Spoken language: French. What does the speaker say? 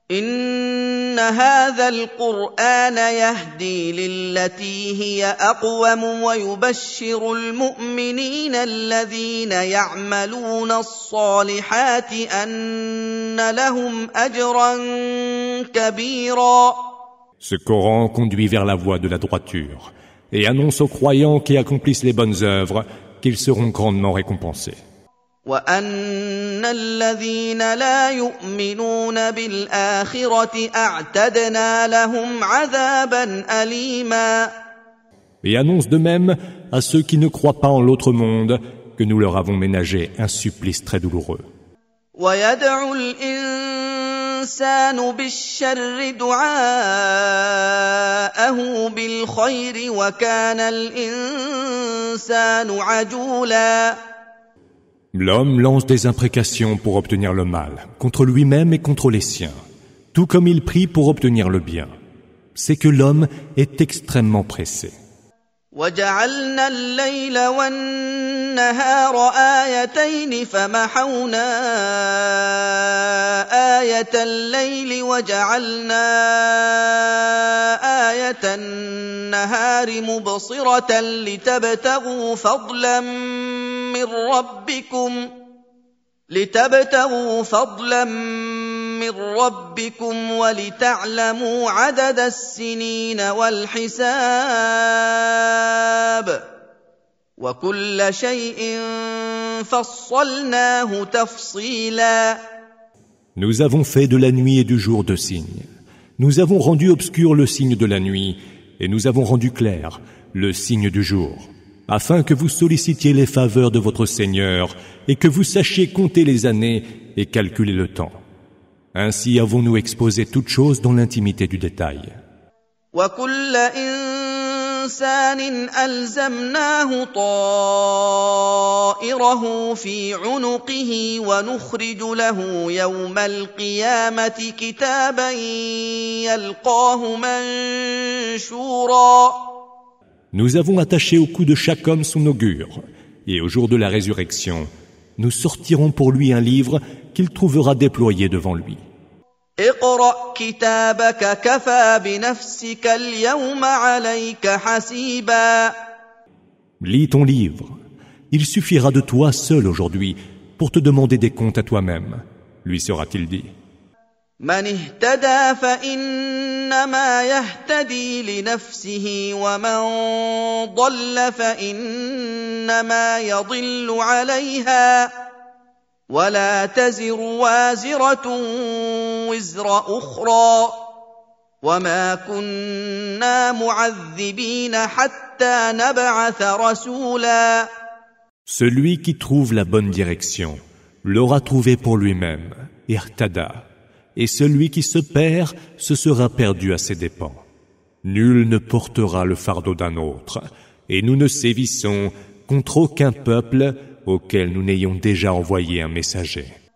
إن هذا القرآن يهدي للتي هي أقوم ويبشر المؤمنين الذين يعملون الصالحات أن لهم أجرا كبيرا. Ce Coran conduit vers la voie de la droiture et annonce aux croyants qui accomplissent les bonnes œuvres qu'ils seront grandement récompensés. وأن الذين لا يؤمنون بالآخرة أعتدنا لهم عذابا أليما. Et annonce de même à ceux qui ne croient pas en l'autre monde que nous leur avons ménagé un supplice très douloureux. ويدعو الإنسان بالشر دعاءه بالخير وكان الإنسان عجولا. L'homme lance des imprécations pour obtenir le mal, contre lui-même et contre les siens, tout comme il prie pour obtenir le bien. C'est que l'homme est extrêmement pressé. وَجَعَلْنَا اللَّيْلَ وَالنَّهَارَ آيَتَيْنِ فَمَحَوْنَا آيَةَ اللَّيْلِ وَجَعَلْنَا آيَةَ النَّهَارِ مُبْصِرَةً لِتَبْتَغُوا فضلا من ربكم ولتعلموا عدد السنين والحساب وكل شيء فصلناه تفصيلا. Nous avons fait de la nuit et du jour deux signes. Nous avons rendu obscur le signe de la nuit et nous avons rendu clair le signe du jour, afin que vous sollicitiez les faveurs de votre Seigneur et que vous sachiez compter les années et calculer le temps. Ainsi avons-nous exposé toutes choses dans l'intimité du détail. وَكُلَّ إِنسَانٍ أَلْزَمْنَاهُ طَائِرَهُ فِي عُنُقِهِ وَنُخْرِجُ لَهُ يَوْمَ الْقِيَامَةِ كِتَابًا يَلْقَاهُ مَنشُورًا. Nous avons attaché au cou de chaque homme son augure, et au jour de la résurrection, nous sortirons pour lui un livre qu'il trouvera déployé devant lui. اقرأ كتابك كفى بنفسك اليوم عليك حسيبا. Lis ton livre. Il suffira de toi seul aujourd'hui pour te demander des comptes à toi-même, lui sera-t-il dit. من اهتدى فإنما يهتدي لنفسه ومن ضل فإنما يضل عليها ولا تزر وازرة وزر أخرى وما كنا معذبين حتى نبعث رسولا. Celui qui trouve la bonne direction l'aura trouvée pour lui-même, irtada. Et celui qui se perd se sera perdu à ses dépens. Nul ne portera le fardeau d'un autre, et nous ne sévissons contre aucun peuple auquel nous n'ayons déjà envoyé un messager.